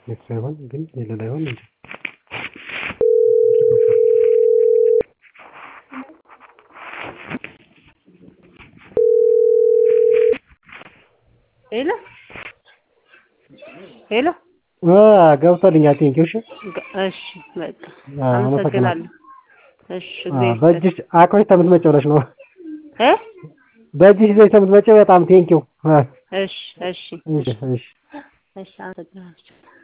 ሳይሆን ግን የሌላ ይሆን እንጂ ሄሎ ገብቶልኛል ቴንኪው እሺ በቃ አመሰግናለሁ እሺ በእጅሽ አቅፈሽ ተምትመጪው ብለሽ ነው እ በእጅሽ ይዘሽ ተምትመጪው በጣም ቴንኪው እሺ አመሰግናለሁ